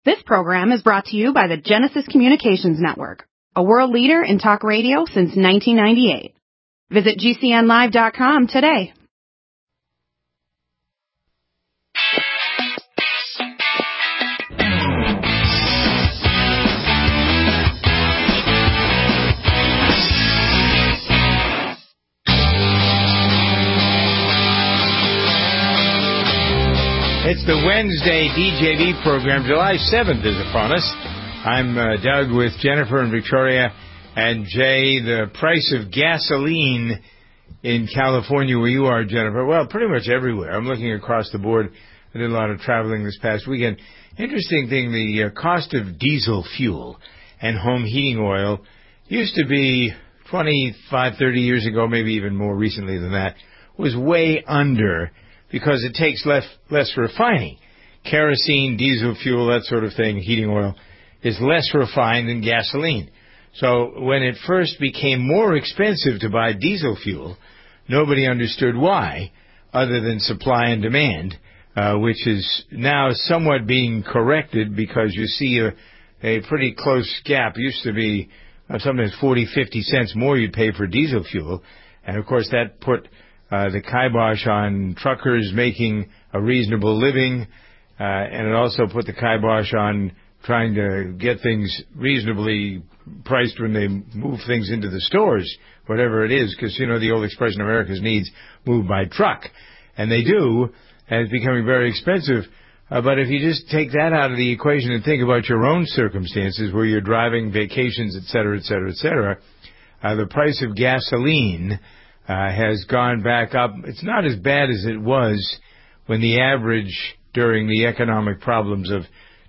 This program is brought to you by the Genesis Communications Network, a world leader in talk radio since 1998. Visit GCNlive.com today. It's the Wednesday DJB program. July 7th is upon us. I'm Doug with Jennifer and Victoria and Jay. The price of gasoline in California, where you are, Jennifer, well, pretty much everywhere. I'm looking across the board. I did a lot of traveling this past weekend. Interesting thing, the cost of diesel fuel and home heating oil used to be 25, 30 years ago, maybe even more recently than that, was way under because it takes less refining. Kerosene, diesel fuel, that sort of thing, heating oil, is less refined than gasoline. So when it first became more expensive to buy diesel fuel, nobody understood why, other than supply and demand, which is now somewhat being corrected because you see a pretty close gap. It used to be sometimes 40, 50 cents more you'd pay for diesel fuel. And, of course, that put the kibosh on truckers making a reasonable living, and it also put the kibosh on trying to get things reasonably priced when they move things into the stores, whatever it is, because, you know, the old expression, America's needs move by truck. And they do, and it's becoming very expensive. But if you just take that out of the equation and think about your own circumstances where you're driving, vacations, et cetera, et cetera, et cetera, the price of gasoline has gone back up. It's not as bad as it was when the average during the economic problems of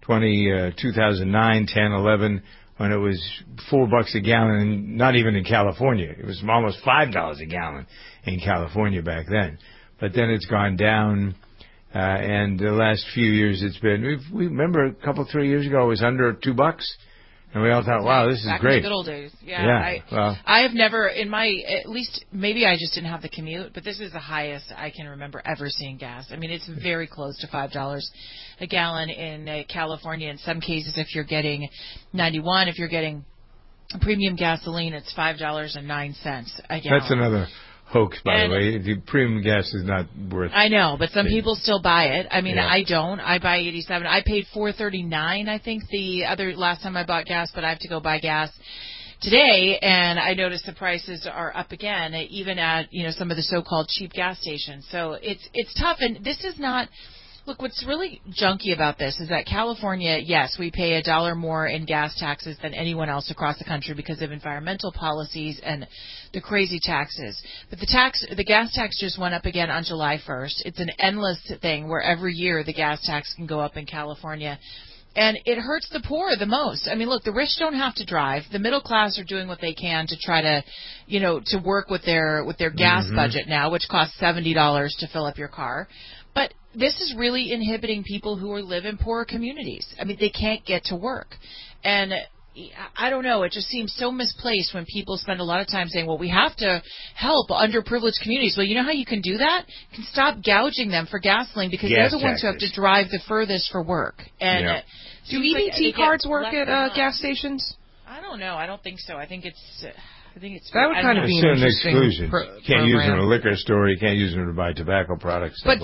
2009, 10, 11, when it was $4 a gallon, not even in California. It was almost $5 a gallon in California back then. But then it's gone down, and the last few years it's been, we remember a couple, 3 years ago it was under $2. And we all thought, wow, this is back great. In the good old days. Yeah. I have never, at least, maybe I just didn't have the commute, but this is the highest I can remember ever seeing gas. I mean, it's very close to $5 a gallon in California. In some cases, if you're getting 91, if you're getting premium gasoline, it's $5.09 a gallon. That's another hoax, by the way. The premium gas is not worth it. I know, but some people still buy it. I mean, I don't. I buy 87. I paid $4.39, I think, the last time I bought gas, but I have to go buy gas today, and I noticed the prices are up again, even at, some of the so-called cheap gas stations. So it's tough, and this is not. Look, what's really junky about this is that California, yes, we pay $1 more in gas taxes than anyone else across the country because of environmental policies and the crazy taxes. But the gas tax just went up again on July 1st. It's an endless thing where every year the gas tax can go up in California. And it hurts the poor the most. I mean, look, the rich don't have to drive. The middle class are doing what they can to try to, to work with their gas budget now, which costs $70 to fill up your car. But this is really inhibiting people who live in poorer communities. I mean, they can't get to work. And I don't know, it just seems so misplaced when people spend a lot of time saying, well, we have to help underprivileged communities. Well, you know how you can do that? You can stop gouging them for gasoline because they're the ones who have to drive the furthest for work. And do EBT cards work at gas stations? I don't know. I don't think so. I think it's that would kind of be an interesting exclusion. Can't use them in a liquor store. You can't use them to buy tobacco products. But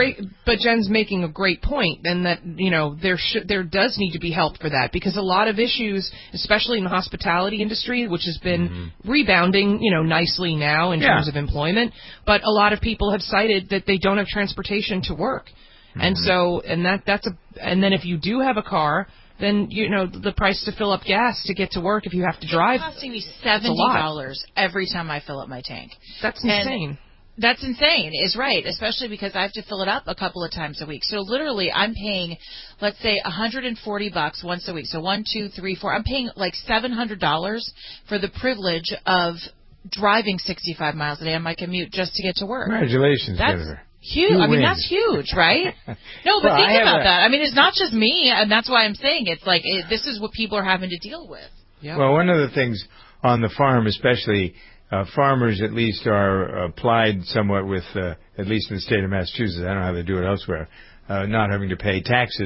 Jen's making a great point, and that there does need to be help for that because a lot of issues, especially in the hospitality industry, which has been rebounding, nicely now in terms of employment, but a lot of people have cited that they don't have transportation to work, and so and then if you do have a car, then, the price to fill up gas to get to work if you have to drive. It's costing me $70 every time I fill up my tank. That's insane. That's insane, is right, especially because I have to fill it up a couple of times a week. So literally I'm paying, let's say, $140 once a week. So 1, 2, 3, 4. I'm paying like $700 for the privilege of driving 65 miles a day on my commute just to get to work. Congratulations, Jennifer. Huge. I mean, that's huge, right? No, but think about that. I mean, it's not just me, and that's why I'm saying it's like this is what people are having to deal with. Yep. Well, one of the things on the farm, especially farmers, at least are applied somewhat with, at least in the state of Massachusetts. I don't know how they do it elsewhere. Not having to pay taxes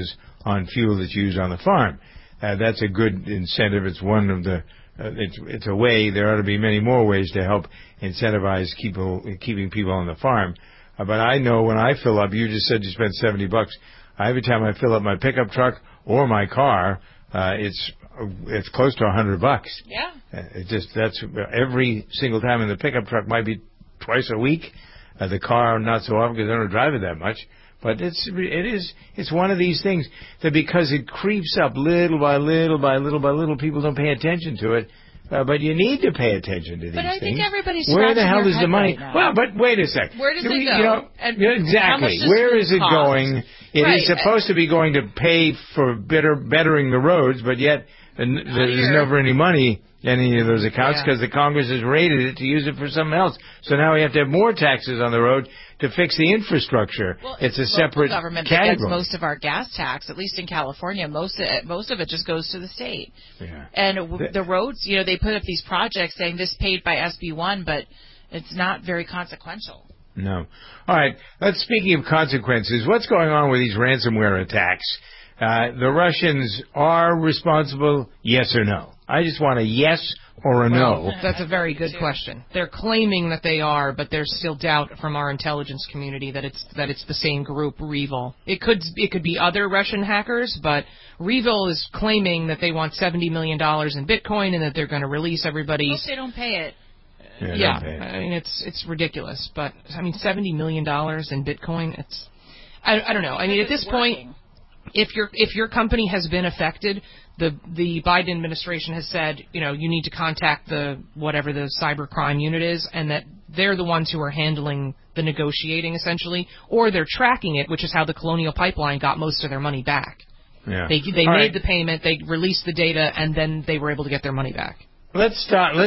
on fuel that's used on the farm. That's a good incentive. It's one of the it's a way. There ought to be many more ways to help incentivize keeping people on the farm. But I know when I fill up, you just said you spent $70. Every time I fill up my pickup truck or my car, it's close to $100. Yeah. That's every single time. In the pickup truck might be twice a week. The car not so often because I don't drive it that much. But it's one of these things that because it creeps up little by little by little by little, people don't pay attention to it. But you need to pay attention to these things. But I think everybody's where the hell scratching is their the money? head right now. Well, but wait a sec. Where does it go? You know, And exactly. how much does Where food is it cost? going? It is supposed to be going to pay for bettering the roads, but yet there's never any money in any of those accounts because the Congress has raided it to use it for something else. So now we have to have more taxes on the road to fix the infrastructure. Well, it's a separate government category. that gets most of our gas tax, at least in California. Most of it just goes to the state. Yeah. And the roads, they put up these projects saying this paid by SB1, but it's not very consequential. No. All right. Speaking of consequences, what's going on with these ransomware attacks? The Russians are responsible, yes or no? I just want a yes or a no. That's a very good question. They're claiming that they are, but there's still doubt from our intelligence community that it's the same group, REvil. It could be other Russian hackers, but REvil is claiming that they want $70 million in Bitcoin and that they're going to release everybody's. Hope they don't pay it. Yeah, I mean it's ridiculous, but I mean $70 million in Bitcoin. I don't know. I mean at this point, if your company has been affected, the Biden administration has said, you need to contact whatever the cybercrime unit is, and that they're the ones who are handling the negotiating essentially, or they're tracking it, which is how the Colonial Pipeline got most of their money back. Yeah. They made the payment, they released the data, and then they were able to get their money back. As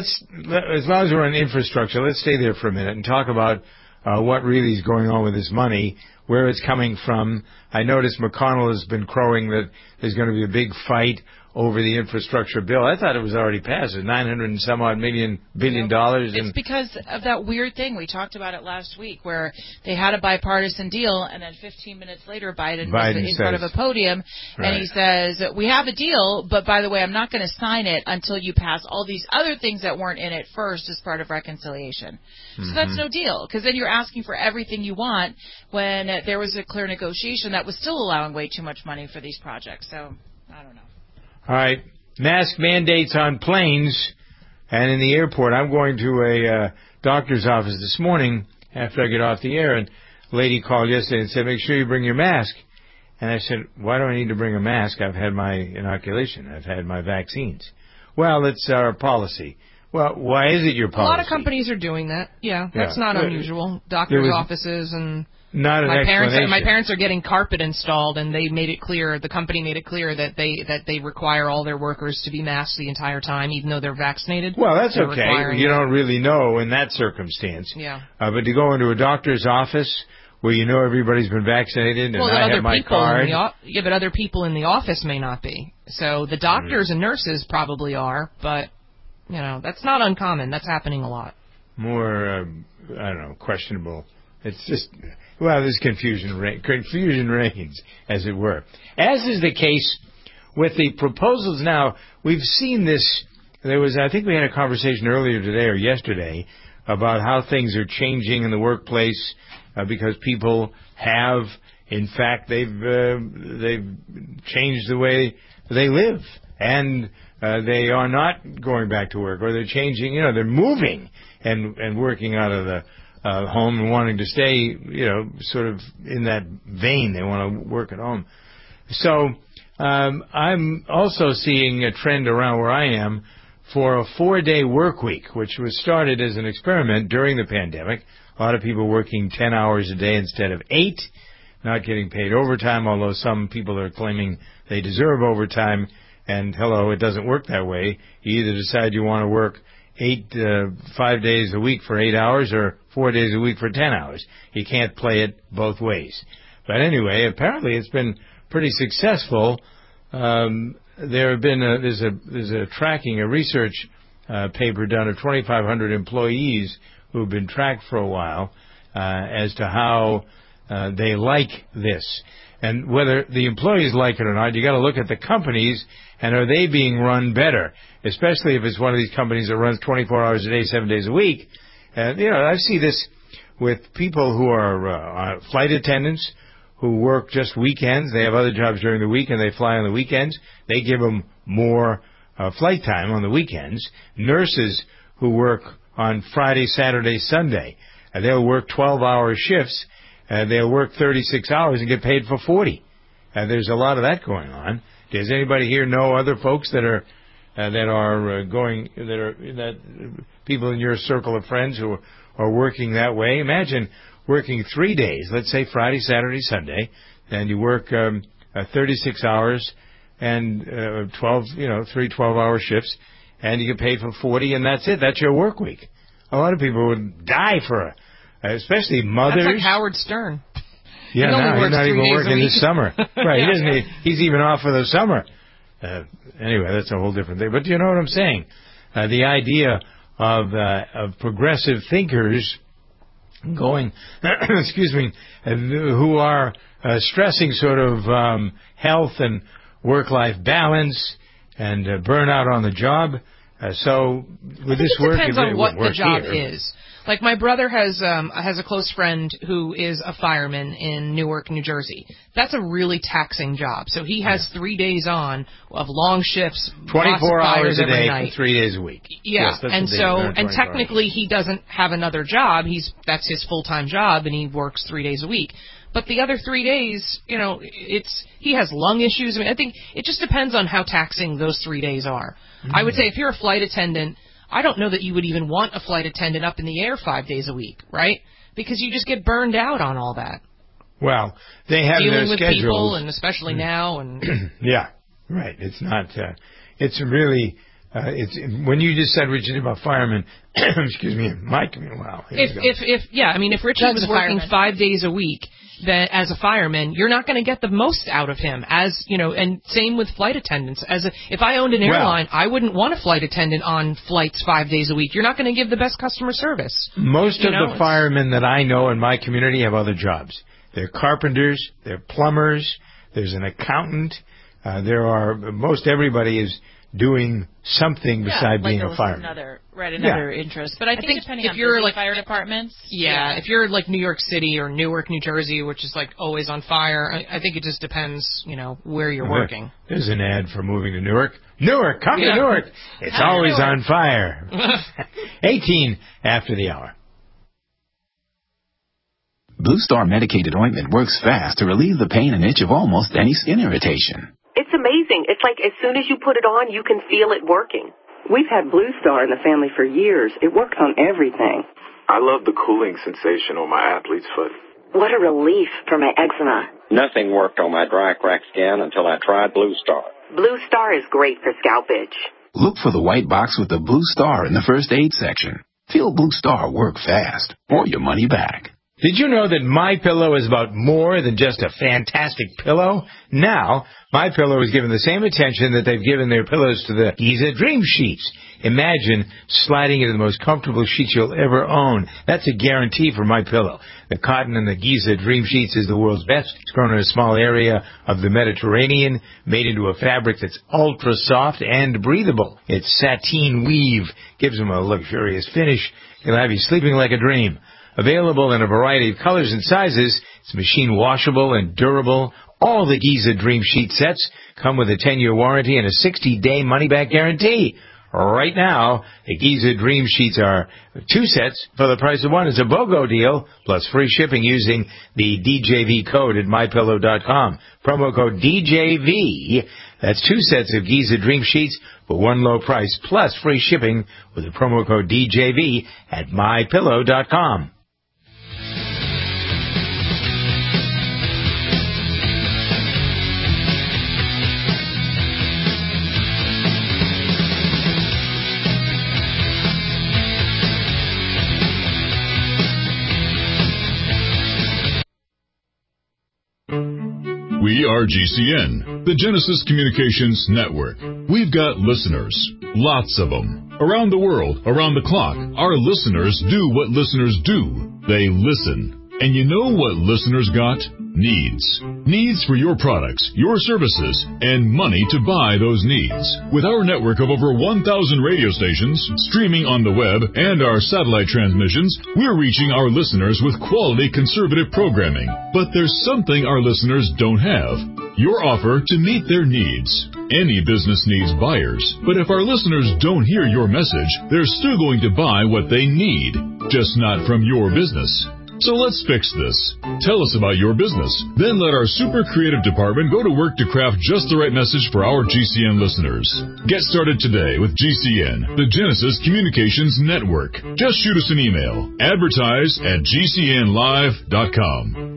long as we're on infrastructure, let's stay there for a minute and talk about what really is going on with this money, where it's coming from. I noticed McConnell has been crowing that there's going to be a big fight over the infrastructure bill. I thought it was already passed. It's $900 and some odd billion. It's because of that weird thing. We talked about it last week where they had a bipartisan deal, and then 15 minutes later Biden was in front of a podium, and he says, we have a deal, but by the way, I'm not going to sign it until you pass all these other things that weren't in it first as part of reconciliation. So that's no deal, because then you're asking for everything you want when there was a clear negotiation that was still allowing way too much money for these projects. So, I don't know. All right. Mask mandates on planes and in the airport. I'm going to a doctor's office this morning after I get off the air, and a lady called yesterday and said, make sure you bring your mask. And I said, why do I need to bring a mask? I've had my inoculation. I've had my vaccines. Well, it's our policy. Well, why is it your policy? A lot of companies are doing that. Yeah, that's not unusual. Doctors' offices and... Not an explanation. My parents are getting carpet installed, and they made it clear. The company made it clear that they require all their workers to be masked the entire time, even though they're vaccinated. Well, that's okay. You don't really know in that circumstance. Yeah. But to go into a doctor's office where you know everybody's been vaccinated and I have my card. But other people in the office may not be. So the doctors and nurses probably are, but that's not uncommon. That's happening a lot. More, I don't know, questionable. It's just. Well, there's confusion reigns, as it were. As is the case with the proposals now, we've seen this. I think we had a conversation earlier today or yesterday about how things are changing in the workplace because people have, in fact, they've changed the way they live, and they are not going back to work, or they're changing. They're moving and working out of the home and wanting to stay, sort of in that vein. They want to work at home. So I'm also seeing a trend around where I am for a 4-day work week, which was started as an experiment during the pandemic. A lot of people working 10 hours a day instead of 8, not getting paid overtime, although some people are claiming they deserve overtime. And hello, it doesn't work that way. You either decide you want to work 5 days a week for 8 hours or 4 days a week for 10 hours. You can't play it both ways. But anyway, apparently it's been pretty successful. There have been there's a tracking, a research paper done of 2,500 employees who've been tracked for a while as to how they like this. And whether the employees like it or not, you got to look at the companies, and are they being run better, especially if it's one of these companies that runs 24 hours a day, 7 days a week. And, I see this with people who are flight attendants who work just weekends. They have other jobs during the week, and they fly on the weekends. They give them more flight time on the weekends. Nurses who work on Friday, Saturday, Sunday, they'll work 12-hour shifts. They'll work 36 hours and get paid for 40. There's a lot of that going on. Does anybody here know other folks that people in your circle of friends who are working that way? Imagine working 3 days, let's say Friday, Saturday, Sunday, and you work 36 hours and 3 12-hour shifts, and you get paid for 40, and that's it. That's your work week. A lot of people would die for especially mothers. That's like Howard Stern. Yeah, he's not even working this summer. Right, he doesn't. He's even off for the summer. Anyway, that's a whole different thing. But you know what I'm saying? The idea of progressive thinkers going, who are stressing sort of health and work-life balance and burnout on the job. So with this work, it depends on what the job here. is. Like my brother has a close friend who is a fireman in Newark, New Jersey. That's a really taxing job. So he has 3 days on of long shifts, 24 hours a day, night. 3 days a week. Yeah, yes, and technically he doesn't have another job. That's his full-time job, and he works 3 days a week. But the other 3 days, he has lung issues. I mean, I think it just depends on how taxing those 3 days are. Mm-hmm. I would say if you're a flight attendant, I don't know that you would even want a flight attendant up in the air 5 days a week, right? Because you just get burned out on all that. Well, they have dealing their with schedules. People, and especially now. And yeah, right. It's not. It's really. It's when you just said Richard about firemen. Excuse me, Mike. Wow. If Richard was working 5 days a week, then as a fireman, you're not going to get the most out of him. And same with flight attendants. If I owned an airline, I wouldn't want a flight attendant on flights 5 days a week. You're not going to give the best customer service. Most of the firemen that I know in my community have other jobs. They're carpenters. They're plumbers. There's an accountant. Most everybody is doing something beside being a fireman. Another interest. But I think depending on you're fire departments. Yeah, if you're like New York City or Newark, New Jersey, which is like always on fire, I think it just depends, where you're working. There's an ad for moving to Newark. Newark, come to Newark. It's always on fire. 18 after the hour. Blue Star medicated ointment works fast to relieve the pain and itch of almost any skin irritation. It's amazing. It's like as soon as you put it on, you can feel it working. We've had Blue Star in the family for years. It works on everything. I love the cooling sensation on my athlete's foot. What a relief for my eczema. Nothing worked on my dry, cracked skin until I tried Blue Star. Blue Star is great for scalp itch. Look for the white box with the Blue Star in the first aid section. Feel Blue Star work fast, or your money back. Did you know that MyPillow is about more than just a fantastic pillow? Now, MyPillow is given the same attention that they've given their pillows to the Giza Dream Sheets. Imagine sliding into the most comfortable sheets you'll ever own. That's a guarantee for MyPillow. The cotton in the Giza Dream Sheets is the world's best. It's grown in a small area of the Mediterranean, made into a fabric that's ultra soft and breathable. Its sateen weave gives them a luxurious finish. It'll have you sleeping like a dream. Available in a variety of colors and sizes, it's machine washable and durable. All the Giza Dream Sheet sets come with a 10-year warranty and a 60-day money-back guarantee. Right now, the Giza Dream Sheets are 2 sets for the price of 1. It's a BOGO deal, plus free shipping using the DJV code at MyPillow.com. Promo code DJV. That's 2 sets of Giza Dream Sheets for 1 low price, plus free shipping with the promo code DJV at MyPillow.com. We are GCN, the Genesis Communications Network. We've got listeners, lots of them. Around the world, around the clock, our listeners do what listeners do. They listen. And you know what listeners got? Needs. Needs for your products, your services, and money to buy those needs. With our network of over 1,000 radio stations, streaming on the web, and our satellite transmissions, we're reaching our listeners with quality conservative programming. But there's something our listeners don't have. Your offer to meet their needs. Any business needs buyers, but if our listeners don't hear your message, they're still going to buy what they need, just not from your business. So let's fix this. Tell us about your business. Then let our super creative department go to work to craft just the right message for our GCN listeners. Get started today with GCN, the Genesis Communications Network. Just shoot us an email. Advertise@gcnlive.com.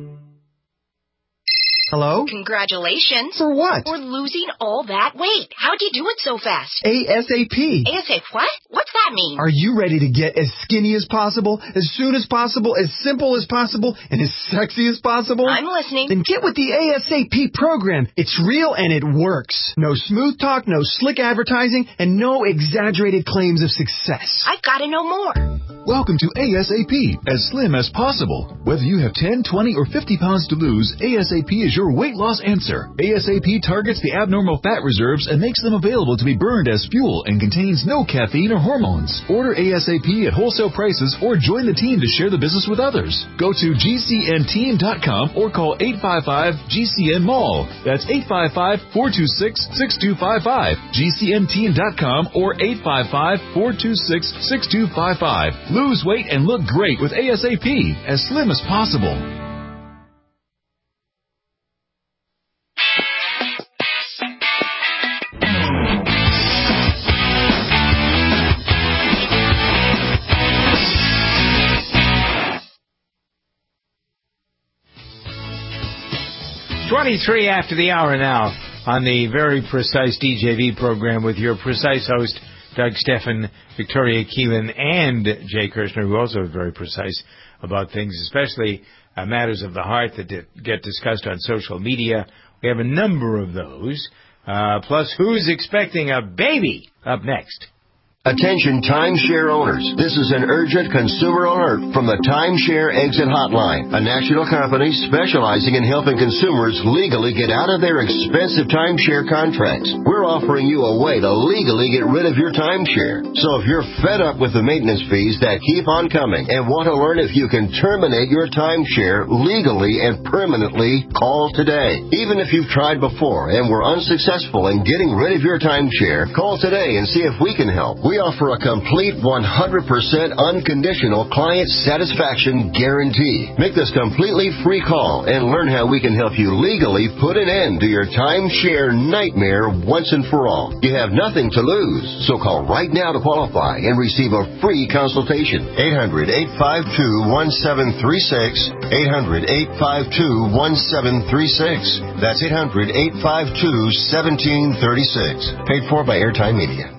Hello? Congratulations. For what? For losing all that weight. How'd you do it so fast? ASAP. ASAP what? What's that mean? Are you ready to get as skinny as possible, as soon as possible, as simple as possible, and as sexy as possible? I'm listening. Then get with the ASAP program. It's real and it works. No smooth talk, no slick advertising, and no exaggerated claims of success. I've got to know more. Welcome to ASAP, as slim as possible. Whether you have 10, 20, or 50 pounds to lose, ASAP is your weight loss answer. ASAP targets the abnormal fat reserves and makes them available to be burned as fuel and contains no caffeine or hormones. Order ASAP at wholesale prices or join the team to share the business with others. Go to GCNteam.com or call 855-GCN-MALL. That's 855-426-6255. GCNteam.com or 855-426-6255. Lose weight and look great with ASAP, as slim as possible. .23 after the hour now on the very precise DJV program with your precise host, Doug Steffen, Victoria Keelan, and Jay Kirshner, who also is very precise about things, especially matters of the heart that get discussed on social media. We have a number of those, plus who's expecting a baby up next. Attention timeshare owners. This is an urgent consumer alert from the Timeshare Exit Hotline, a national company specializing in helping consumers legally get out of their expensive timeshare contracts. We're offering you a way to legally get rid of your timeshare. So if you're fed up with the maintenance fees that keep on coming and want to learn if you can terminate your timeshare legally and permanently, call today. Even if you've tried before and were unsuccessful in getting rid of your timeshare, call today and see if we can help. We offer a complete 100% unconditional client satisfaction guarantee. Make this completely free call and learn how we can help you legally put an end to your timeshare nightmare once and for all. You have nothing to lose, so call right now to qualify and receive a free consultation. 800-852-1736. 800-852-1736. That's 800-852-1736. Paid for by Airtime Media.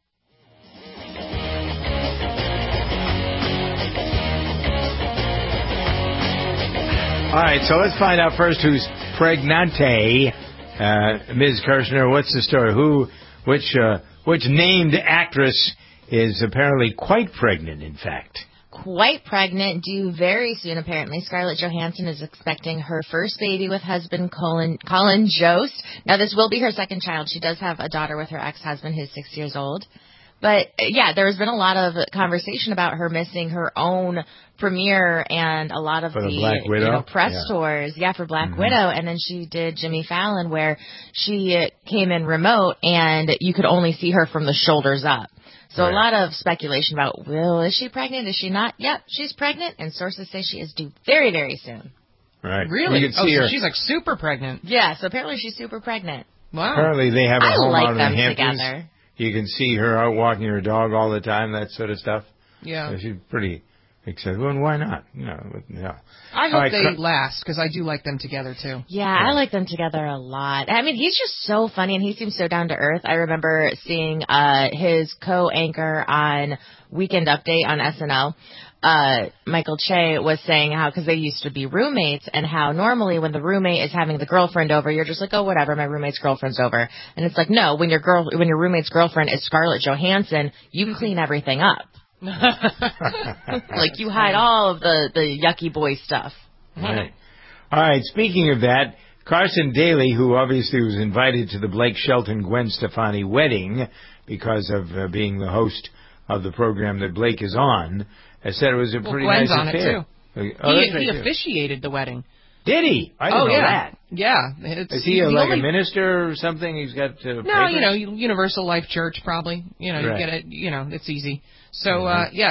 All right, so let's find out first who's pregnante. Ms. Kirshner, what's the story? Which named actress is apparently quite pregnant, in fact? Quite pregnant, due very soon, apparently. Scarlett Johansson is expecting her first baby with husband Colin Jost. Now, this will be her second child. She does have a daughter with her ex-husband who's 6 years old. But, yeah, there's been a lot of conversation about her missing her own premiere and a lot of the press tours. Yeah, for Black Widow. And then she did Jimmy Fallon, where she came in remote and you could only see her from the shoulders up. So a lot of speculation about, is she pregnant? Is she not? Yep, she's pregnant, and sources say she is due very, very soon. Right. Really? You can see her. So she's like super pregnant. Yeah, so apparently she's super pregnant. Wow. Apparently they have a home out in the Hamptons. Together. You can see her out walking her dog all the time, that sort of stuff. Yeah. So she's pretty excited. Well, why not? No. I hope they last, because I do like them together, too. Yeah, I like them together a lot. I mean, he's just so funny, and he seems so down to earth. I remember seeing his co-anchor on Weekend Update on SNL. Michael Che was saying how, because they used to be roommates, and how normally when the roommate is having the girlfriend over, you're just like, oh, whatever, my roommate's girlfriend's over. And it's like, no, when your roommate's girlfriend is Scarlett Johansson, you clean everything up. Like, you hide all of the yucky boy stuff. Right. All right, speaking of that, Carson Daly, who obviously was invited to the Blake Shelton-Gwen Stefani wedding because of being the host of the program that Blake is on, has said it was a pretty Gwen's nice on affair. It, too. He officiated the wedding. Did he? I didn't know that. Yeah. Is he a minister or something? He's got no, Universal Life Church probably. You get it. It's easy. So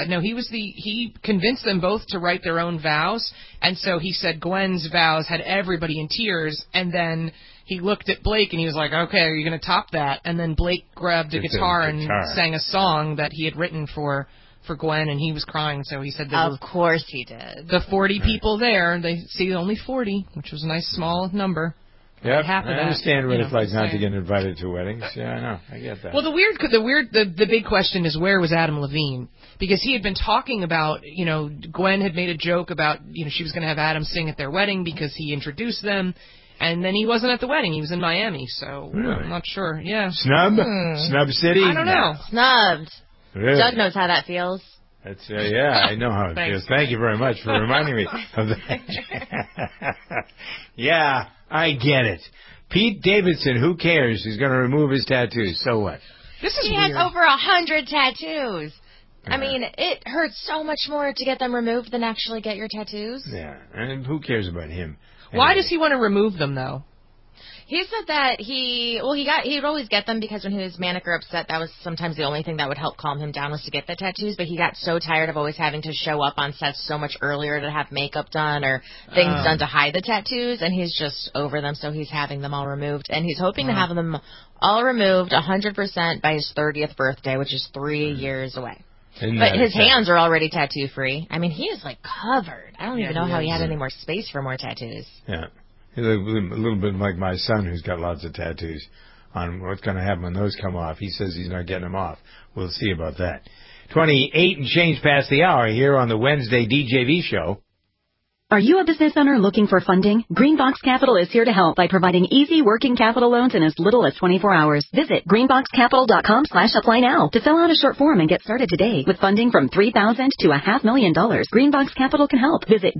he convinced them both to write their own vows, and so he said Gwen's vows had everybody in tears, and then he looked at Blake and he was like, "Okay, are you going to top that?" And then Blake grabbed a guitar and sang a song that he had written for Gwen, and he was crying, so he said of course he did. The 40 people there, they see only 40, which was a nice small number. Yeah, I understand what it's like not to get invited to weddings. Yeah, I know. I get that. Well, the big question is, where was Adam Levine? Because he had been talking about, Gwen had made a joke about, she was going to have Adam sing at their wedding because he introduced them. And then he wasn't at the wedding. He was in Miami, so I'm not sure. Yeah. Snub? Snub City? I don't know. Snubbed. Really? Doug knows how that feels. That's I know how it feels. Thank you very much for reminding me of that. Yeah, I get it. Pete Davidson, who cares? He's going to remove his tattoos. So what? He has over 100 tattoos. I mean, it hurts so much more to get them removed than actually get your tattoos. Yeah, and who cares about him? Why does he want to remove them, though? He said that he'd always get them because when he was manic or upset, that was sometimes the only thing that would help calm him down was to get the tattoos. But he got so tired of always having to show up on sets so much earlier to have makeup done or things done to hide the tattoos, and he's just over them, so he's having them all removed. And he's hoping to have them all removed 100% by his 30th birthday, which is 3 years away. But his hands are already tattoo-free. I mean, he is, covered. I don't even know how he had any more space for more tattoos. Yeah. He's a little bit like my son, who's got lots of tattoos. On what's going to happen when those come off. He says he's not getting them off. We'll see about that. 28 and change past the hour here on the Wednesday DJV show. Are you a business owner looking for funding? Greenbox Capital is here to help by providing easy working capital loans in as little as 24 hours. Visit greenboxcapital.com/apply now to fill out a short form and get started today with funding from $3,000 to $500,000. Greenbox Capital can help. Visit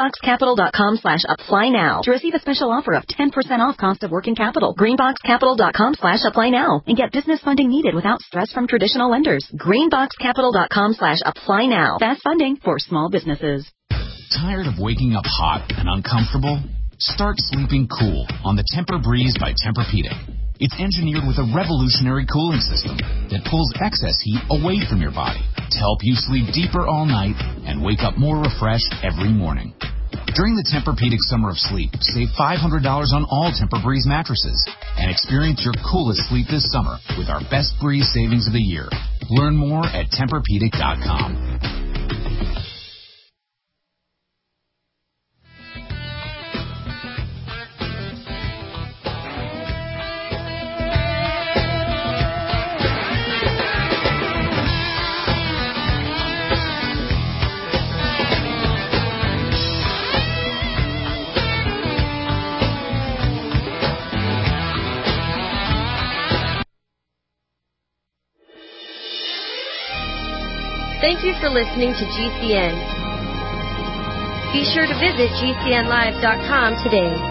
greenboxcapital.com/apply now to receive a special offer of 10% off cost of working capital. Greenboxcapital.com/apply now and get business funding needed without stress from traditional lenders. Greenboxcapital.com/apply now. Fast funding for small businesses. Tired of waking up hot and uncomfortable? Start sleeping cool on the Tempur-Breeze by Tempur-Pedic. It's engineered with a revolutionary cooling system that pulls excess heat away from your body to help you sleep deeper all night and wake up more refreshed every morning. During the Tempur-Pedic Summer of Sleep, save $500 on all Tempur-Breeze mattresses and experience your coolest sleep this summer with our best Breeze savings of the year. Learn more at TempurPedic.com. Thank you for listening to GCN. Be sure to visit GCNlive.com today.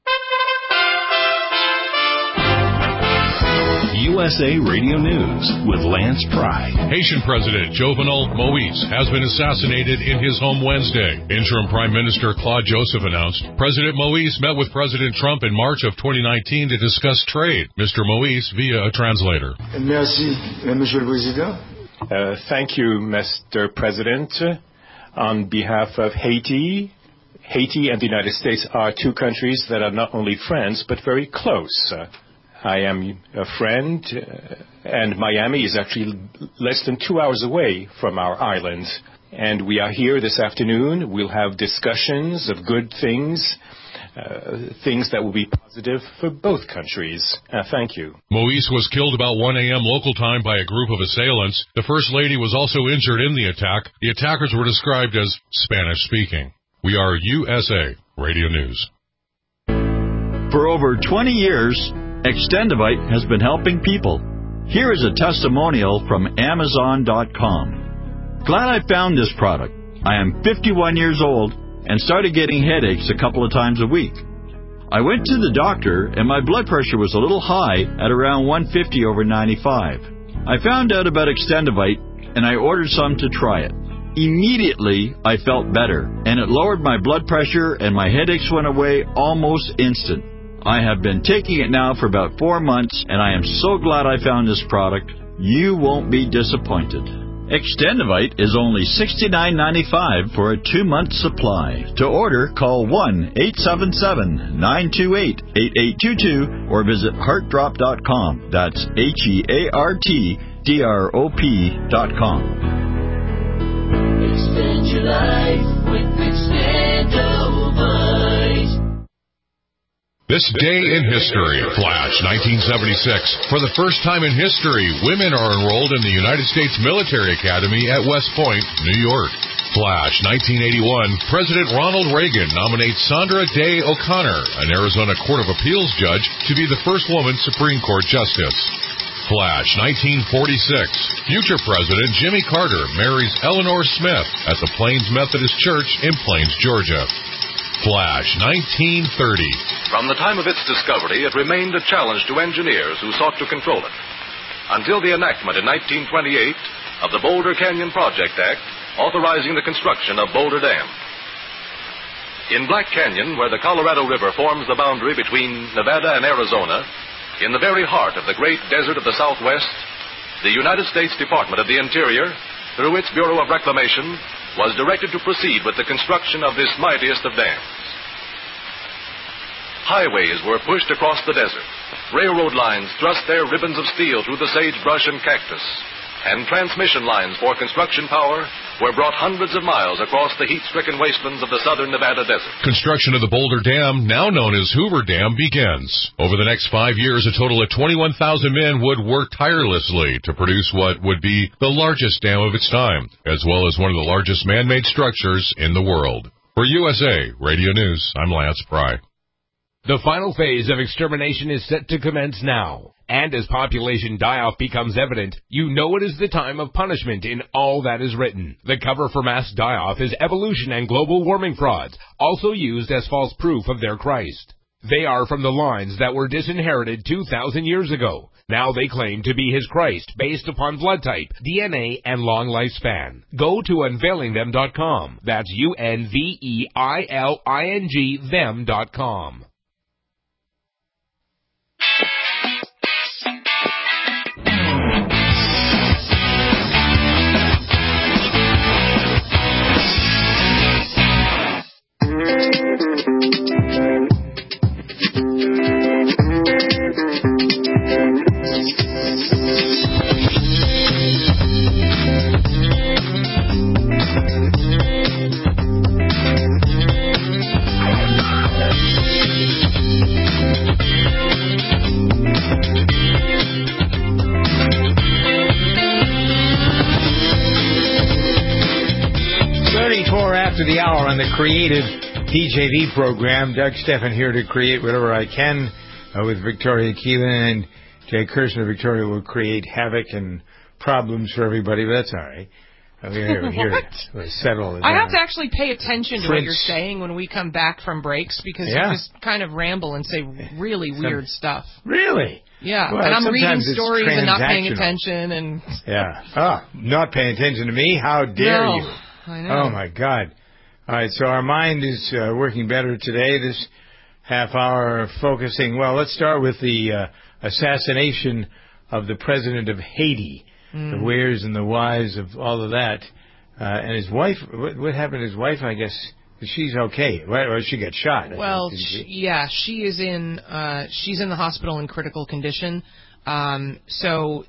USA Radio News with Lance Pry. Haitian President Jovenel Moïse has been assassinated in his home Wednesday. Interim Prime Minister Claude Joseph announced President Moïse met with President Trump in March of 2019 to discuss trade. Mr. Moïse via a translator. Merci, Monsieur le Président. Thank you, Mr. President. On behalf of Haiti and the United States are two countries that are not only friends, but very close. I am a friend, and Miami is actually less than 2 hours away from our island. And we are here this afternoon. We'll have discussions of good things, things that will be positive for both countries. Thank you. Moïse was killed about 1 a.m. local time by a group of assailants. The First Lady was also injured in the attack. The attackers were described as Spanish-speaking. We are USA Radio News. For over 20 years, Extendivite has been helping people. Here is a testimonial from Amazon.com. Glad I found this product. I am 51 years old and started getting headaches a couple of times a week. I went to the doctor, and my blood pressure was a little high at around 150/95. I found out about Extendivite, and I ordered some to try it. Immediately, I felt better, and it lowered my blood pressure, and my headaches went away almost instant. I have been taking it now for about 4 months, and I am so glad I found this product. You won't be disappointed. Extendivite is only $69.95 for a 2-month supply. To order, call 1-877-928-8822 or visit heartdrop.com. That's HEARTDROP.com. Extend your life with Extendivite. This day in history, Flash 1976. For the first time in history, women are enrolled in the United States Military Academy at West Point, New York. Flash 1981. President Ronald Reagan nominates Sandra Day O'Connor, an Arizona Court of Appeals judge, to be the first woman Supreme Court justice. Flash 1946. Future President Jimmy Carter marries Eleanor Smith at the Plains Methodist Church in Plains, Georgia. Flash 1930. From the time of its discovery, it remained a challenge to engineers who sought to control it, until the enactment in 1928 of the Boulder Canyon Project Act, authorizing the construction of Boulder Dam. In Black Canyon, where the Colorado River forms the boundary between Nevada and Arizona, in the very heart of the great desert of the Southwest, the United States Department of the Interior, through its Bureau of Reclamation, was directed to proceed with the construction of this mightiest of dams. Highways were pushed across the desert. Railroad lines thrust their ribbons of steel through the sagebrush and cactus. And transmission lines for construction power were brought hundreds of miles across the heat-stricken wastelands of the southern Nevada desert. Construction of the Boulder Dam, now known as Hoover Dam, begins. Over the next 5 years, a total of 21,000 men would work tirelessly to produce what would be the largest dam of its time, as well as one of the largest man-made structures in the world. For USA Radio News, I'm Lance Pry. The final phase of extermination is set to commence now. And as population die-off becomes evident, you know it is the time of punishment in all that is written. The cover for mass die-off is evolution and global warming frauds, also used as false proof of their Christ. They are from the lines that were disinherited 2,000 years ago. Now they claim to be his Christ based upon blood type, DNA, and long lifespan. Go to unveilingthem.com. That's UNVEILING them.com. After the hour on the creative TJV program, Doug Stephan here to create whatever I can with Victoria Keelan, and Jay Kirshner. Victoria will create havoc and problems for everybody, but that's all right. We're here to settle it down. I have to actually pay attention to what you're saying when we come back from breaks, because you just kind of ramble and say really weird stuff. Really? Yeah, well, and I'm reading stories and not paying attention. And not paying attention to me? How dare you? I know. Oh, my God. All right, so our mind is working better today, this half hour focusing. Well, let's start with the assassination of the president of Haiti, the wheres and the whys of all of that. And his wife, what happened to his wife, I guess? She's okay, right? Or she got shot. Well, she is in, she's in the hospital in critical condition. So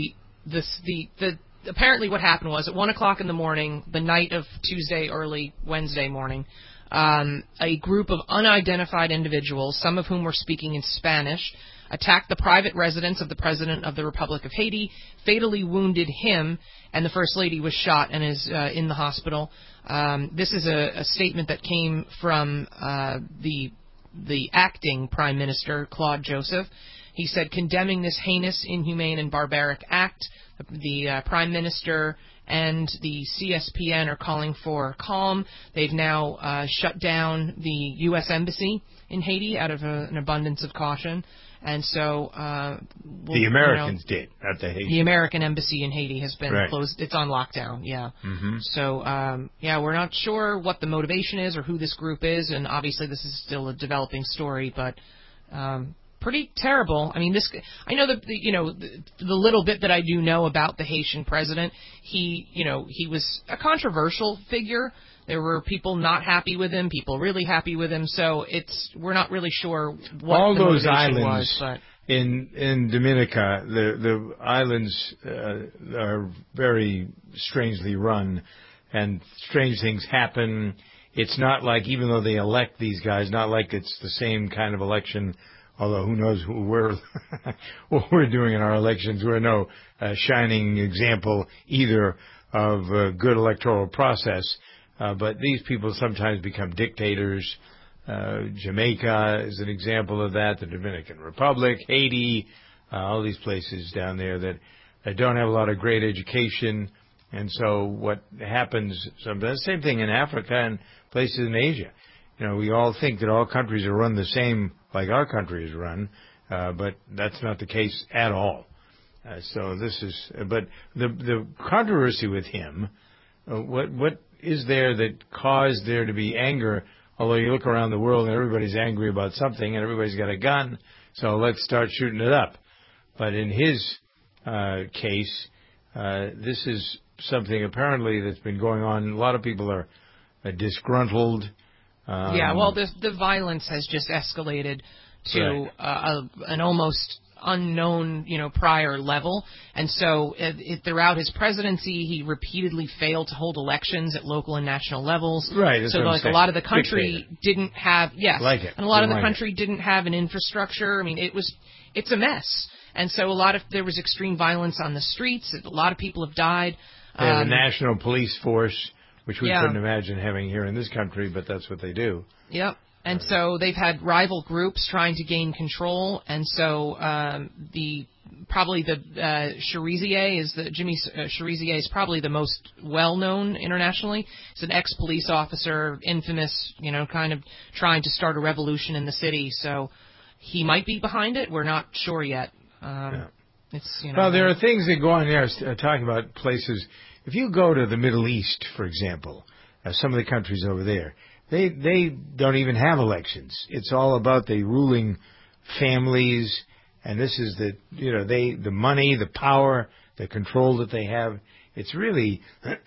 apparently what happened was at 1 o'clock in the morning, the night of Tuesday, early Wednesday morning, a group of unidentified individuals, some of whom were speaking in Spanish, attacked the private residence of the President of the Republic of Haiti, fatally wounded him, and the First Lady was shot and is in the hospital. This is a statement that came from the acting Prime Minister, Claude Joseph. He said, condemning this heinous, inhumane, and barbaric act, the Prime Minister and the CSPN are calling for calm. They've now shut down the U.S. Embassy in Haiti out of an abundance of caution. And so the Americans did, not the Haitians. The American embassy in Haiti has been closed. It's on lockdown, yeah. Mm-hmm. So, we're not sure what the motivation is or who this group is, and obviously this is still a developing story, but pretty terrible. I mean, I know that the little bit that I do know about the Haitian president, he was a controversial figure. There were people not happy with him, people really happy with him. So we're not really sure what all the those motivation islands was. But in Dominica, the islands are very strangely run, and strange things happen. It's not like, even though they elect these guys, not like it's the same kind of election. Although who knows what we're doing in our elections. We're no shining example either of a good electoral process. But these people sometimes become dictators. Jamaica is an example of that, the Dominican Republic, Haiti, all these places down there that don't have a lot of great education. And so what happens sometimes, same thing in Africa and places in Asia. We all think that all countries are run the same like our country is run, but that's not the case at all. But the controversy with him, what is there that caused there to be anger? Although you look around the world and everybody's angry about something and everybody's got a gun, so let's start shooting it up. But in his case, this is something apparently that's been going on. A lot of people are disgruntled. The violence has just escalated to an almost unknown, prior level. And so throughout his presidency, he repeatedly failed to hold elections at local and national levels. Right. So a lot of the country didn't have, and a lot of the country didn't have an infrastructure. I mean, it's a mess. And so there was extreme violence on the streets. A lot of people have died. They have a national police force, which we couldn't imagine having here in this country, but that's what they do. Yep. And so they've had rival groups trying to gain control, and so Jimmy Cherizier is probably the most well-known internationally. He's an ex-police officer, infamous, kind of trying to start a revolution in the city. So he might be behind it. We're not sure yet. Well, there are things that go on there, talking about places. If you go to the Middle East, for example, some of the countries over there, they don't even have elections. It's all about the ruling families, and this is the money, the power, the control that they have. It's really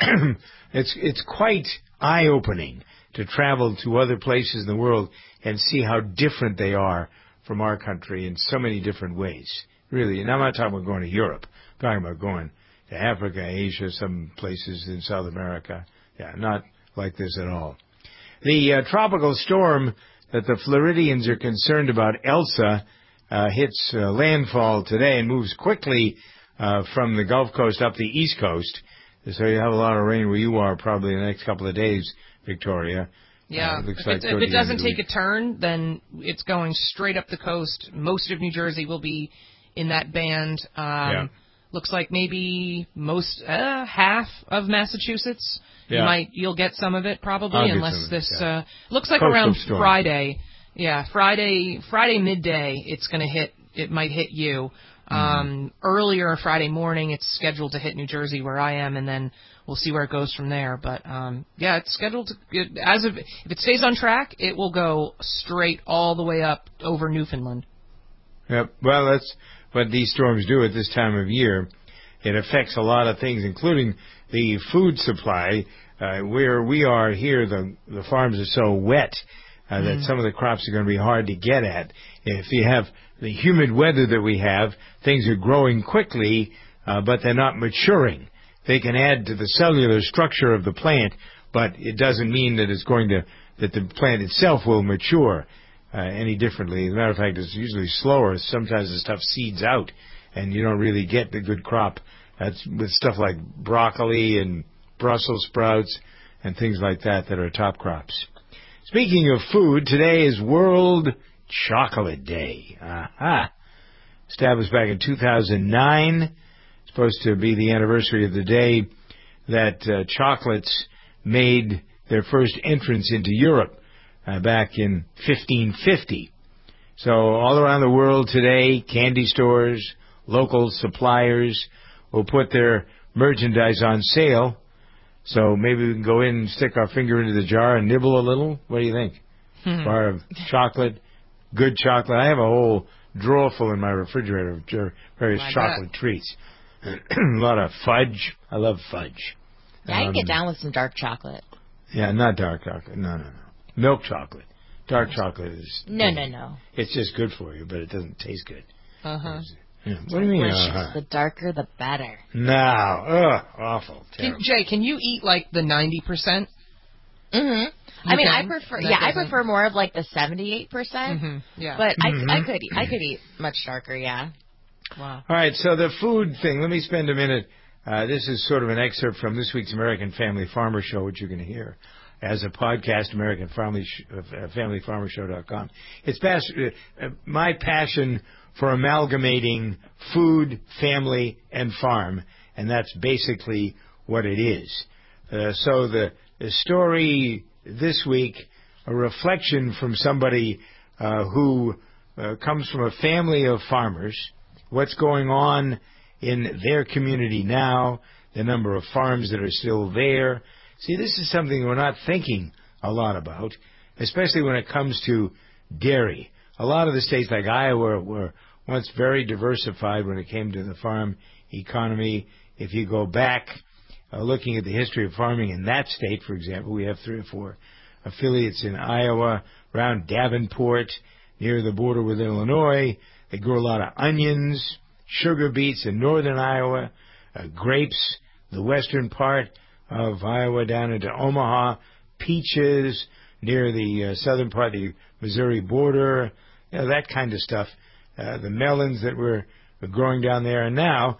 it's quite eye-opening to travel to other places in the world and see how different they are from our country in so many different ways. Really, and I'm not talking about going to Europe. I'm talking about going to Africa, Asia, some places in South America. Yeah, not like this at all. The tropical storm that the Floridians are concerned about, Elsa, hits landfall today and moves quickly from the Gulf Coast up the East Coast. So you have a lot of rain where you are probably in the next couple of days, Victoria. Yeah, if it doesn't take a turn, then it's going straight up the coast. Most of New Jersey will be in that band. Looks like maybe half of Massachusetts. Yeah. You'll get some of it probably, unless this looks like Coastal around storm. Friday. Yeah, Friday midday it's going to hit. It might hit you. Earlier Friday morning it's scheduled to hit New Jersey where I am, and then we'll see where it goes from there. But it's scheduled to. If it stays on track, it will go straight all the way up over Newfoundland. Yep. Well, that's what these storms do at this time of year. It affects a lot of things, including the food supply. Where we are here, the farms are so wet that some of the crops are going to be hard to get at. If you have the humid weather that we have, things are growing quickly, but they're not maturing. They can add to the cellular structure of the plant, but it doesn't mean that that the plant itself will mature any differently. As a matter of fact, it's usually slower. Sometimes the stuff seeds out, and you don't really get the good crop. That's with stuff like broccoli and Brussels sprouts and things like that are top crops. Speaking of food, today is World Chocolate Day. Established back in 2009. Supposed to be the anniversary of the day that chocolates made their first entrance into Europe back in 1550. So all around the world today, candy stores, local suppliers will put their merchandise on sale. So maybe we can go in and stick our finger into the jar and nibble a little. What do you think? Bar of chocolate, good chocolate. I have a whole drawer full in my refrigerator of various chocolate treats. A lot of fudge. I love fudge. Yeah, I can get down with some dark chocolate. Yeah, not dark chocolate. No. Milk chocolate. Dark chocolate is... No. It's just good for you, but it doesn't taste good. Uh-huh. Yeah. What do you mean? The darker, the better. No. Ugh, awful. Jay, can you eat like the 90%? Mm-hmm. I mean, I prefer more of like the 78%. Mm-hmm. Yeah. But I could eat much darker, yeah. Wow. All right, so the food thing, let me spend a minute. This is sort of an excerpt from this week's American Family Farmer Show, which you're going to hear as a podcast, AmericanFamilyFarmerShow.com. It's my passion for amalgamating food, family, and farm, and that's basically what it is. So the story this week, a reflection from somebody who comes from a family of farmers, what's going on in their community now, the number of farms that are still there. See, this is something we're not thinking a lot about, especially when it comes to dairy. A lot of the states like Iowa were once very diversified when it came to the farm economy. If you go back, looking at the history of farming in that state, for example, we have 3 or 4 affiliates in Iowa, around Davenport, near the border with Illinois. They grow a lot of onions, sugar beets in northern Iowa, grapes, the western part of Iowa down into Omaha, peaches near the southern part of the Missouri border, that kind of stuff. The melons that were growing down there. And now,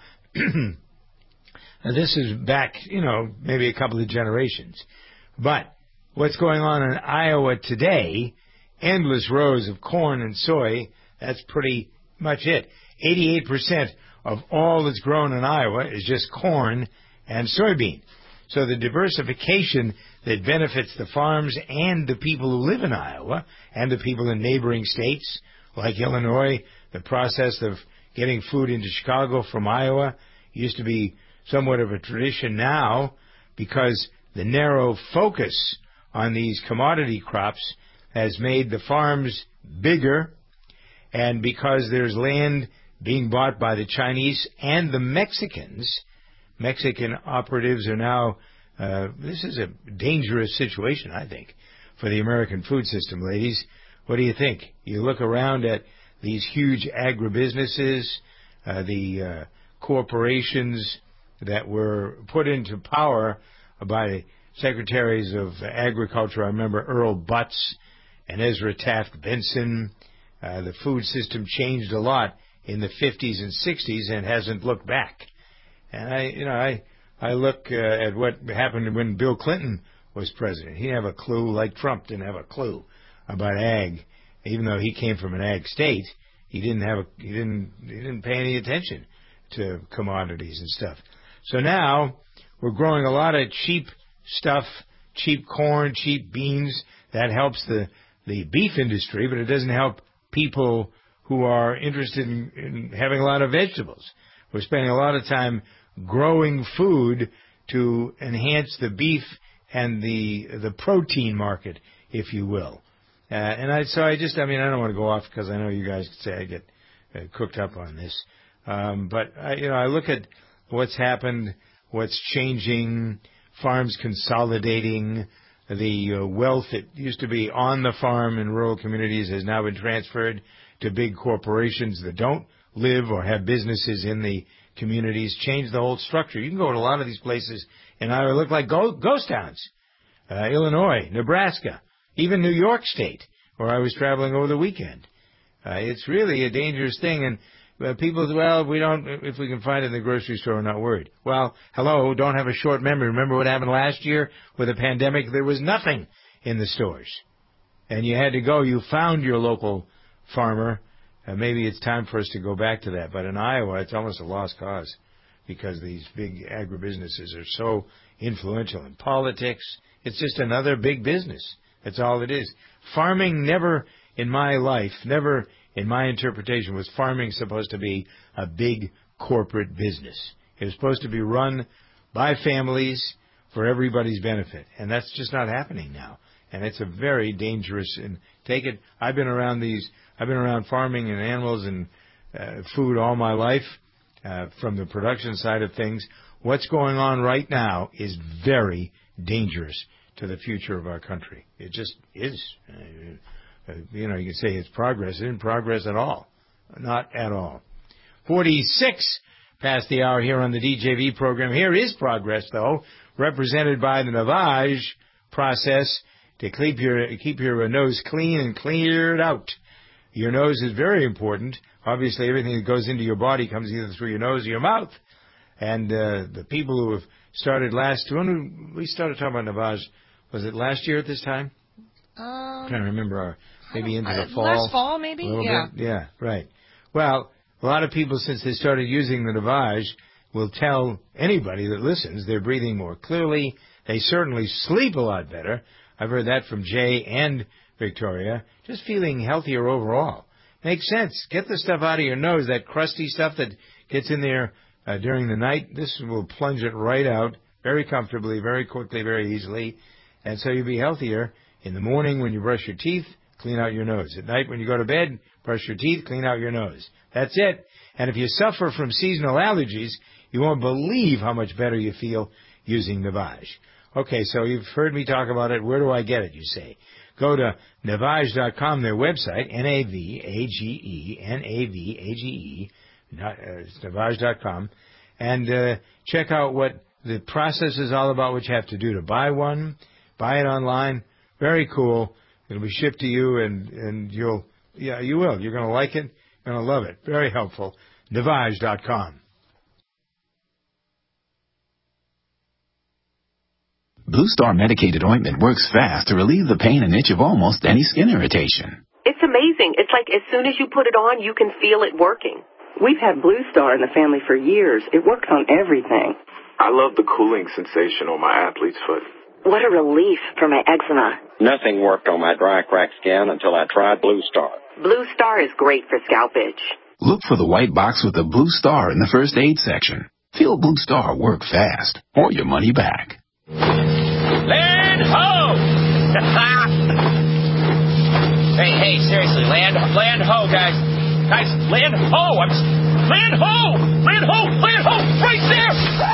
this is back, maybe a couple of generations. But what's going on in Iowa today, endless rows of corn and soy, that's pretty much it. 88% of all that's grown in Iowa is just corn and soybean. So the diversification that benefits the farms and the people who live in Iowa and the people in neighboring states like Illinois, the process of getting food into Chicago from Iowa used to be somewhat of a tradition now because the narrow focus on these commodity crops has made the farms bigger, and because there's land being bought by the Chinese and the Mexicans, Mexican operatives are now, this is a dangerous situation, I think, for the American food system, ladies. What do you think? You look around at these huge agribusinesses, the corporations that were put into power by secretaries of agriculture. I remember Earl Butz and Ezra Taft Benson. The food system changed a lot in the 50s and 60s and hasn't looked back. And I look at what happened when Bill Clinton was president. He didn't have a clue, like Trump didn't have a clue about ag. Even though he came from an ag state, he didn't pay any attention to commodities and stuff. So now we're growing a lot of cheap stuff, cheap corn, cheap beans. That helps the beef industry, but it doesn't help people who are interested in having a lot of vegetables. We're spending a lot of time growing food to enhance the beef and the protein market, if you will. I don't want to go off because I know you guys could say I get cooked up on this. But I look at what's happened, what's changing, farms consolidating, the wealth that used to be on the farm in rural communities has now been transferred to big corporations that don't live or have businesses in the communities, change the whole structure. You can go to a lot of these places and Iowa look like ghost towns. Illinois, Nebraska, even New York State, where I was traveling over the weekend. It's really a dangerous thing, and people say, well, if we can find it in the grocery store, we're not worried. Well, hello, don't have a short memory. Remember what happened last year with the pandemic? There was nothing in the stores. And you had to go. You found your local farmer. Maybe it's time for us to go back to that. But in Iowa, it's almost a lost cause. because these big agribusinesses are so influential in politics. It's just another big business. That's all it is. Farming never in my life, never in my interpretation, was farming supposed to be a big corporate business. It was supposed to be run by families for everybody's benefit, and that's just not happening now. And it's a very dangerous, and I've been around farming and animals and food all my life, from the production side of things. What's going on right now is very dangerous to the future of our country. It just is. You can say it's progress. It isn't progress at all. Not at all. 46 past the hour here on the DJV program. Here is progress, though, represented by the Navage process to keep your nose clean and cleared out. Your nose is very important. Obviously, everything that goes into your body comes either through your nose or your mouth. And the people who have started when we started talking about Navage, was it last year at this time? I'm trying to remember. Maybe into the fall. Last fall, maybe? Yeah. Bit. Yeah, right. Well, a lot of people, since they started using the Navage, will tell anybody that listens they're breathing more clearly. They certainly sleep a lot better. I've heard that from Jay and Victoria. Just feeling healthier overall. Makes sense. Get the stuff out of your nose, that crusty stuff that gets in there during the night. This will plunge it right out very comfortably, very quickly, very easily. And so you'll be healthier. In the morning when you brush your teeth, clean out your nose. At night when you go to bed, brush your teeth, clean out your nose. That's it. And if you suffer from seasonal allergies, you won't believe how much better you feel using Navage. Okay, so you've heard me talk about it. Where do I get it, you say? Go to Navage.com, their website, Navage, Navage.com, and check out what the process is all about, what you have to do to buy one. Buy it online. Very cool. It'll be shipped to you, and you will. You're going to like it. You're going to love it. Very helpful. Navage.com. Blue Star medicated ointment works fast to relieve the pain and itch of almost any skin irritation. It's amazing. It's like as soon as you put it on, you can feel it working. We've had Blue Star in the family for years. It works on everything. I love the cooling sensation on my athlete's foot. What a relief for my eczema. Nothing worked on my dry, cracked skin until I tried Blue Star. Blue Star is great for scalp itch. Look for the white box with the Blue Star in the first aid section. Feel Blue Star work fast, or your money back. Land ho! hey, seriously, land ho, guys. Guys, land ho! Land ho! Land ho! Land ho! Right there!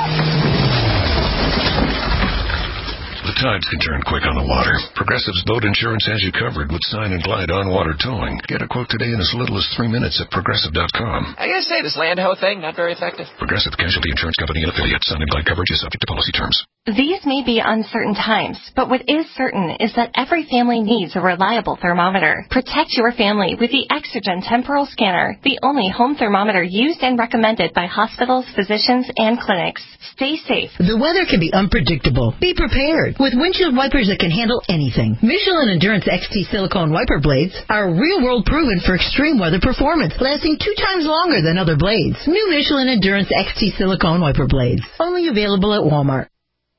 The tides can turn quick on the water. Progressive's boat insurance has you covered with Sign and Glide on-water towing. Get a quote today in as little as 3 minutes at Progressive.com. I gotta say, this land ho thing, not very effective. Progressive Casualty Insurance Company and affiliates. Sign and Glide coverage is subject to policy terms. These may be uncertain times, but what is certain is that every family needs a reliable thermometer. Protect your family with the Exergen Temporal Scanner, the only home thermometer used and recommended by hospitals, physicians, and clinics. Stay safe. The weather can be unpredictable. Be prepared with windshield wipers that can handle anything. Michelin Endurance XT silicone wiper blades are real-world proven for extreme weather performance, lasting 2 times longer than other blades. New Michelin Endurance XT silicone wiper blades, only available at Walmart.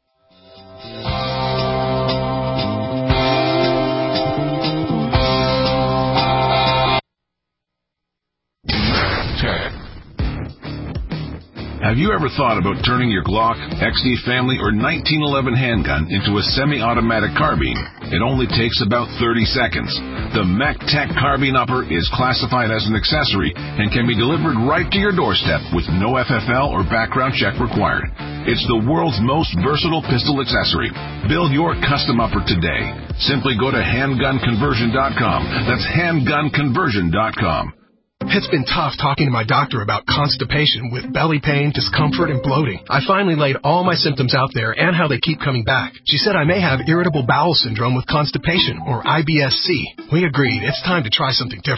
Have you ever thought about turning your Glock, XD Family, or 1911 handgun into a semi-automatic carbine? It only takes about 30 seconds. The MacTech Carbine Upper is classified as an accessory and can be delivered right to your doorstep with no FFL or background check required. It's the world's most versatile pistol accessory. Build your custom upper today. Simply go to handgunconversion.com. That's handgunconversion.com. It's been tough talking to my doctor about constipation with belly pain, discomfort, and bloating. I finally laid all my symptoms out there and how they keep coming back. She said I may have irritable bowel syndrome with constipation, or IBS-C. We agreed it's time to try something different.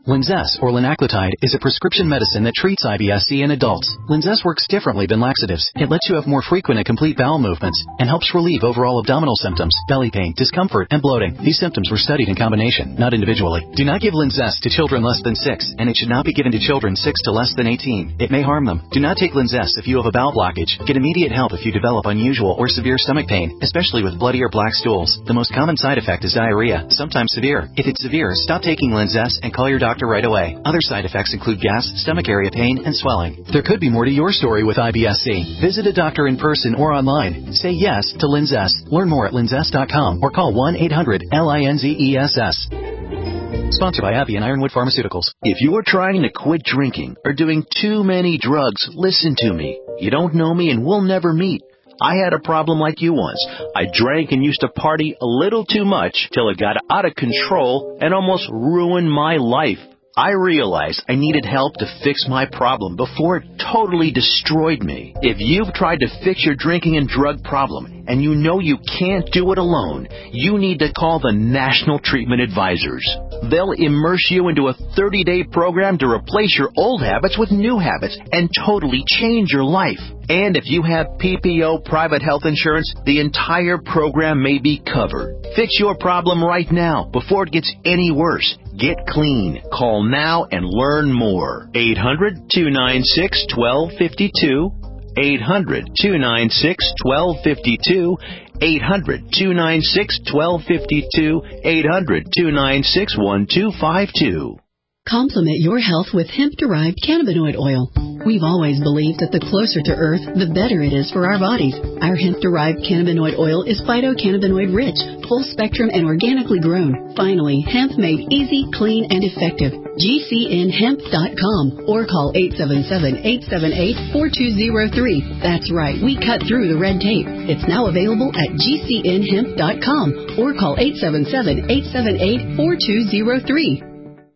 Linzess, or linaclotide, is a prescription medicine that treats IBS-C in adults. Linzess works differently than laxatives. It lets you have more frequent and complete bowel movements and helps relieve overall abdominal symptoms, belly pain, discomfort, and bloating. These symptoms were studied in combination, not individually. Do not give Linzess to children less than 6, and it should not be given to children 6 to less than 18. It may harm them. Do not take Linzess if you have a bowel blockage. Get immediate help if you develop unusual or severe stomach pain, especially with bloody or black stools. The most common side effect is diarrhea, sometimes severe. If it's severe, stop taking Linzess and call your doctor right away. Other side effects include gas, stomach area pain, and swelling. There could be more to your story with IBS-C. Visit a doctor in person or online. Say yes to Linzess. Learn more at linzess.com or call 1-800-LINZESS. Sponsored by Abbey and Ironwood Pharmaceuticals. If you are trying to quit drinking or doing too many drugs, listen to me. You don't know me and we'll never meet. I had a problem like you once. I drank and used to party a little too much till it got out of control and almost ruined my life. I realized I needed help to fix my problem before it totally destroyed me. If you've tried to fix your drinking and drug problem and you know you can't do it alone, you need to call the National Treatment Advisors. They'll immerse you into a 30-day program to replace your old habits with new habits and totally change your life. And if you have PPO private health insurance, the entire program may be covered. Fix your problem right now before it gets any worse. Get clean. Call now and learn more. 800-296-1252. 800-296-1252. 800-296-1252. 800-296-1252. Complement your health with hemp-derived cannabinoid oil. We've always believed that the closer to Earth, the better it is for our bodies. Our hemp-derived cannabinoid oil is phytocannabinoid-rich, full-spectrum, and organically grown. Finally, hemp made easy, clean, and effective. GCNhemp.com or call 877-878-4203. That's right, we cut through the red tape. It's now available at GCNhemp.com or call 877-878-4203.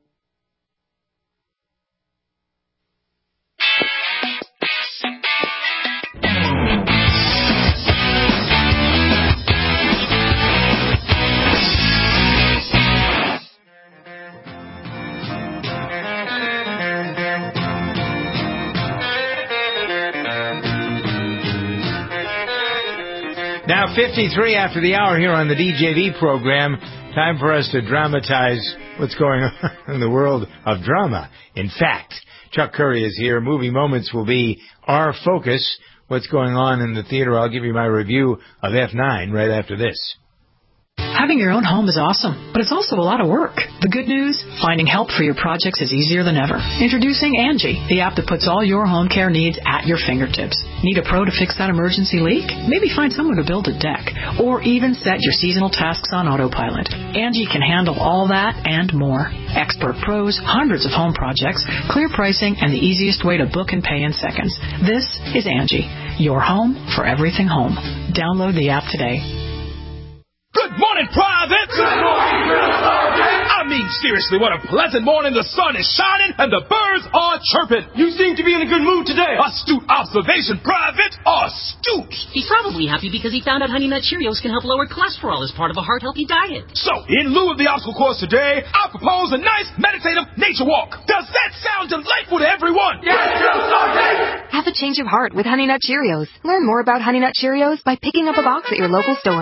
Now, 53 after the hour here on the DJV program. Time for us to dramatize what's going on in the world of drama. In fact, Chuck Curry is here. Movie Moments will be our focus. What's going on in the theater? I'll give you my review of F9 right after this. Having your own home is awesome, but it's also a lot of work. The good news, finding help for your projects is easier than ever. Introducing Angie, the app that puts all your home care needs at your fingertips. Need a pro to fix that emergency leak? Maybe find someone to build a deck, or even set your seasonal tasks on autopilot. Angie can handle all that and more. Expert pros, hundreds of home projects, clear pricing, and the easiest way to book and pay in seconds. This is Angie, your home for everything home. Download the app today. Good morning, Private! Good morning, Private! I mean, seriously, what a pleasant morning. The sun is shining and the birds are chirping. You seem to be in a good mood today. Astute observation, Private. Astute. He's probably happy because he found out Honey Nut Cheerios can help lower cholesterol as part of a heart-healthy diet. So, in lieu of the obstacle course today, I propose a nice meditative nature walk. Does that sound delightful to everyone? Yes, Sergeant! Have a change of heart with Honey Nut Cheerios. Learn more about Honey Nut Cheerios by picking up a box at your local store.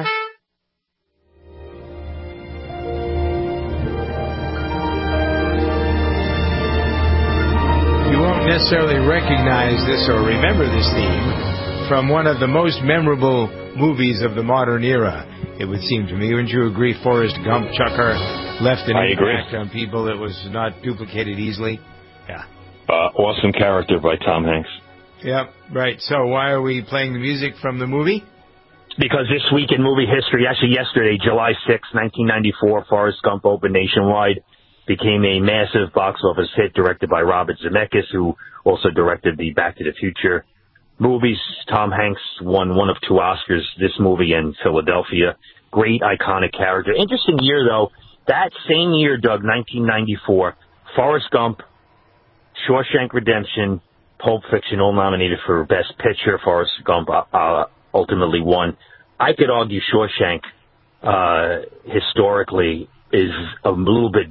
You won't necessarily recognize this or remember this theme from one of the most memorable movies of the modern era, it would seem to me. Wouldn't you agree? Forrest Gump, Chucker, left an impact on people that was not duplicated easily. Yeah. Awesome character by Tom Hanks. Yep, right. So why are we playing the music from the movie? Because this week in movie history, actually yesterday, July 6, 1994, Forrest Gump opened nationwide. Became a massive box office hit, directed by Robert Zemeckis, who also directed the Back to the Future movies. Tom Hanks won one of 2 Oscars, this movie and Philadelphia. Great, iconic character. Interesting year, though. That same year, Doug, 1994, Forrest Gump, Shawshank Redemption, Pulp Fiction, all nominated for Best Picture. Forrest Gump ultimately won. I could argue Shawshank historically is a little bit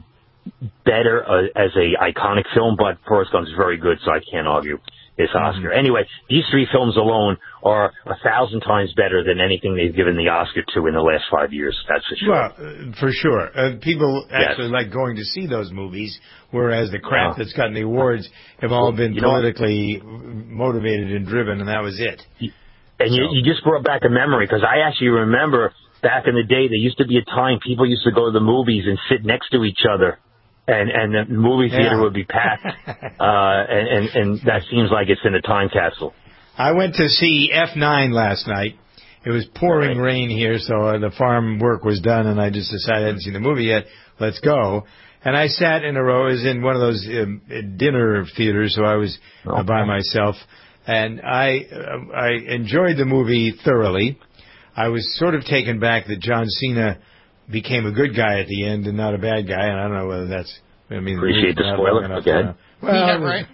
better as a iconic film, but Forrest Gump is very good, so I can't argue this Oscar. Anyway, these three films alone are 1,000 times better than anything they've given the Oscar to in the last 5 years. That's for sure. Well, for sure. People actually like going to see those movies, whereas the crap that's gotten the awards have all been politically motivated and driven, and that was it. And you just brought back a memory, because I actually remember back in the day, there used to be a time people used to go to the movies and sit next to each other, and the movie theater would be packed, and that seems like it's in a time capsule. I went to see F9 last night. It was pouring rain here, so the farm work was done, and I just decided I hadn't seen the movie yet. Let's go. And I sat in a row. I was in one of those dinner theaters, so I was by myself. And I enjoyed the movie thoroughly. I was sort of taken back that John Cena became a good guy at the end and not a bad guy, and I don't know whether that's... Appreciate the spoiler. Okay. Well, right.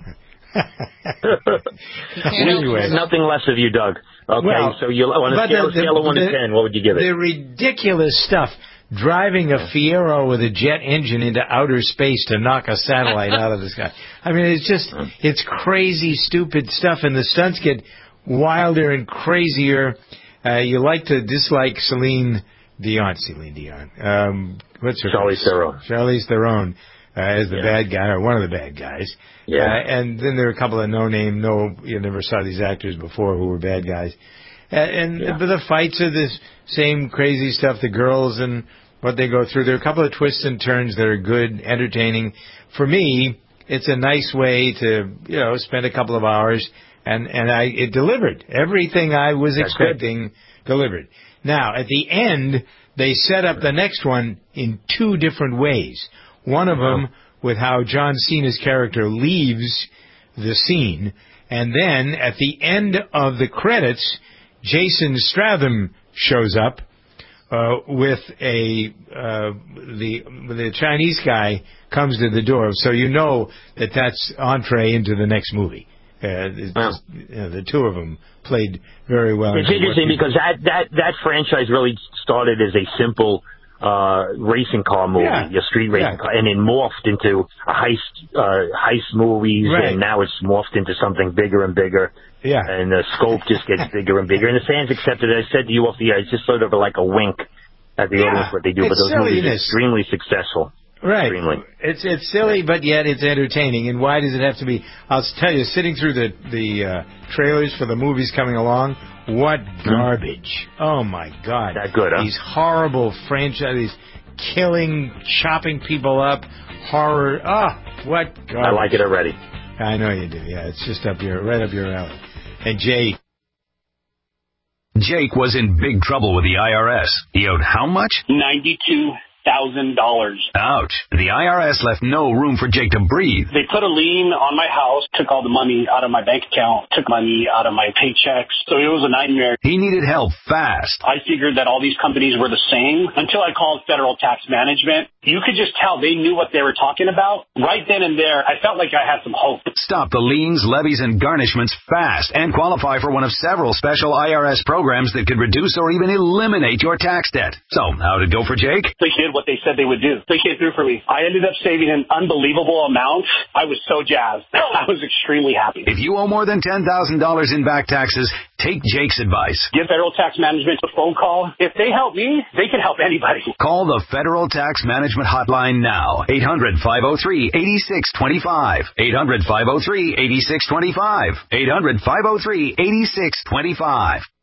Anyway. Nothing less of you, Doug. Okay, well, so you on a scale of 1 to 10, what would you give it? The ridiculous stuff. Driving a Fiero with a jet engine into outer space to knock a satellite out of the sky. I mean, it's crazy, stupid stuff, and the stunts get wilder and crazier. You like to dislike Celine Dion. What's her name? Charlize Theron as the bad guy, or one of the bad guys. Yeah. And then there are a couple of you never saw these actors before who were bad guys. But the fights are the same crazy stuff, the girls and what they go through. There are a couple of twists and turns that are good, entertaining. For me, it's a nice way to, spend a couple of hours, and it delivered. Everything I was expecting delivered. Now, at the end, they set up the next one in two different ways. One of them with how John Cena's character leaves the scene, and then at the end of the credits, Jason Statham shows up with the Chinese guy comes to the door, so you know that's entree into the next movie. The two of them played very well. It's interesting because that franchise really started as a simple racing car movie, a street racing car, and it morphed into a heist movies, and now it's morphed into something bigger and bigger. Yeah. And the scope just gets bigger and bigger. And the fans accepted it. I said to you off the air, it's just sort of like a wink at the audience what they do. But those movies are extremely successul. Right. Extremely. It's silly, but yet it's entertaining. And why does it have to be? I'll tell you, sitting through the trailers for the movies coming along, what garbage. Oh, my God. That good, huh? These horrible franchises, killing, chopping people up, horror. What garbage. I like it already. I know you do. Yeah, it's just right up your alley. And Jake was in big trouble with the IRS. He owed how much? $92,000. Ouch. The IRS left no room for Jake to breathe. They put a lien on my house, took all the money out of my bank account, took money out of my paychecks. So it was a nightmare. He needed help fast. I figured that all these companies were the same until I called Federal Tax Management. You could just tell they knew what they were talking about. Right then and there, I felt like I had some hope. Stop the liens, levies, and garnishments fast and qualify for one of several special IRS programs that could reduce or even eliminate your tax debt. So, how'd it go for Jake? They did what they said they would do. They came through for me. I ended up saving an unbelievable amount. I was so jazzed. I was extremely happy. If you owe more than $10,000 in back taxes, take Jake's advice. Give Federal Tax Management a phone call. If they help me, they can help anybody. Call the Federal Tax Management Hotline now. 800-503-8625. 800-503-8625. 800-503-8625.